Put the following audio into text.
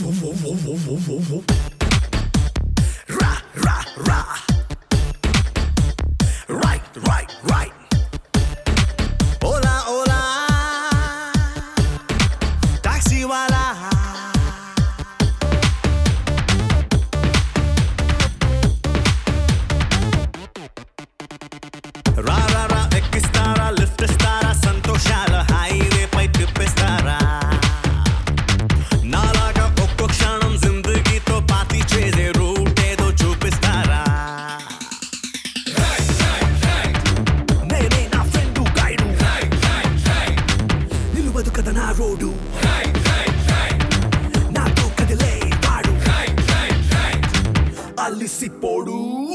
Ra, ra, ra. Right, right, right. Ola, ola. Taxi wala. Ra, ra, ra. Ekkistara, lift istara, santoshala highway పై తిప్పిస్తారా నాలాగా ఒక్కో క్షణం జిందగీతో పాతి చేసే route ఏదో చూపిస్తారా నేనే నా ఫ్రెండు గైడు నిలువదు కదా నా రోడ్డు నాతో కదిలే వాడు అలిసిపోడు